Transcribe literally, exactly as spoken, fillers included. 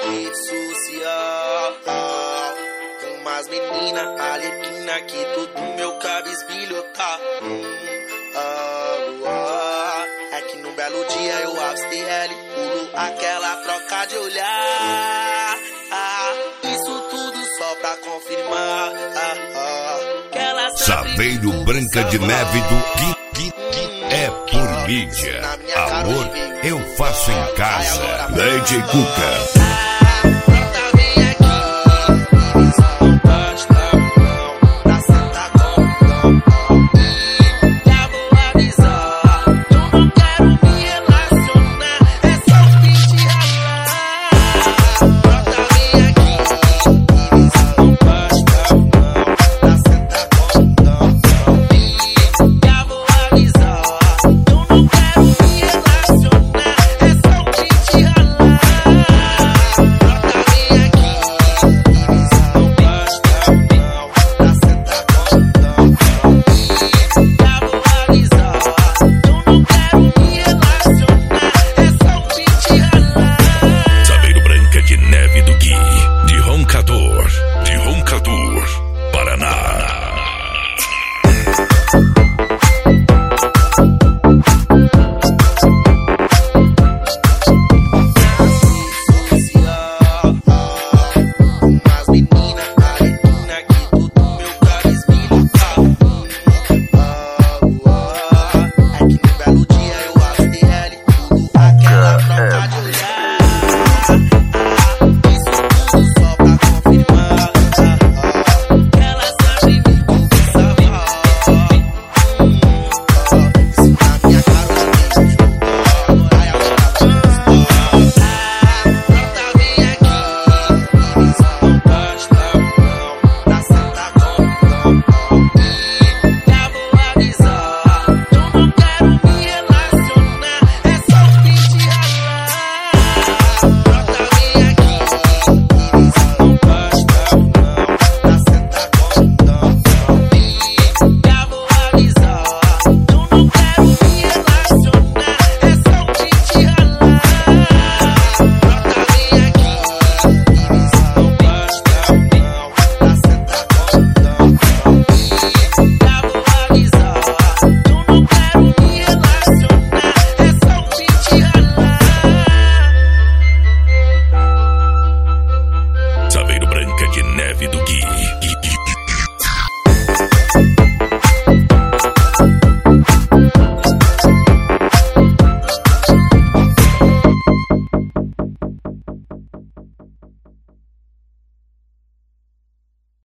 rede social. Umas meninas alequina que tudo meu cabisbilho tá. Hum, ah, ah. É que num belo dia eu abro T L, pulo aquela troca de olhar. Ah, isso tudo só pra confirmar. Ah, ah, que ela Saveiro Branca de Neve do Gui, Gui, Gui é por mídia. Amor eu faço em casa. D J Cuca.